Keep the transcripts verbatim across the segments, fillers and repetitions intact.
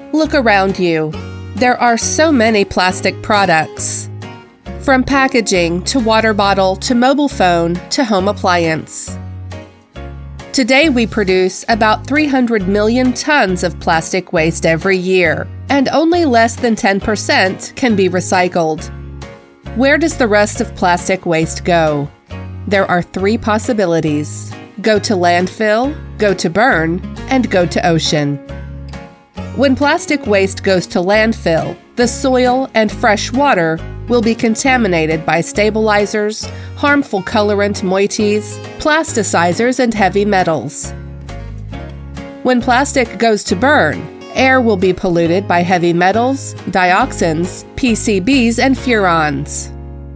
Look around you. There are so many plastic products. From packaging to water bottle to mobile phone to home appliance. Today we produce about three hundred million tons of plastic waste every year, and only less than ten percent can be recycled. Where does the rest of plastic waste go? There are three possibilities: go to landfill, go to burn, and go to ocean. When plastic waste goes to landfill, the soil and fresh water will be contaminated by stabilizers, harmful colorant moieties, plasticizers, and heavy metals. When plastic goes to burn, air will be polluted by heavy metals, dioxins, P C Bs, and furans.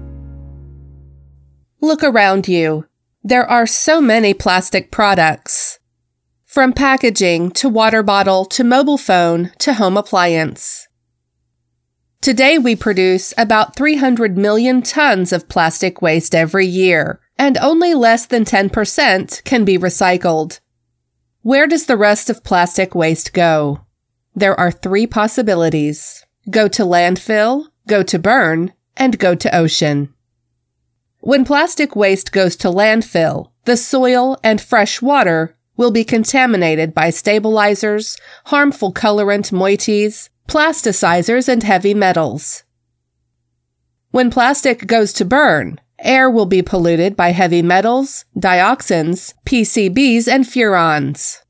Look around you. There are so many plastic products. From packaging to water bottle to mobile phone to home appliance. Today we produce about three hundred million tons of plastic waste every year, and only less than ten percent can be recycled. Where does the rest of plastic waste go? There are three possibilities: go to landfill, go to burn, and go to ocean. When plastic waste goes to landfill, the soil and fresh water will be contaminated by stabilizers, harmful colorant moieties, plasticizers, and heavy metals. When plastic goes to burn, air will be polluted by heavy metals, dioxins, P C Bs, and furans.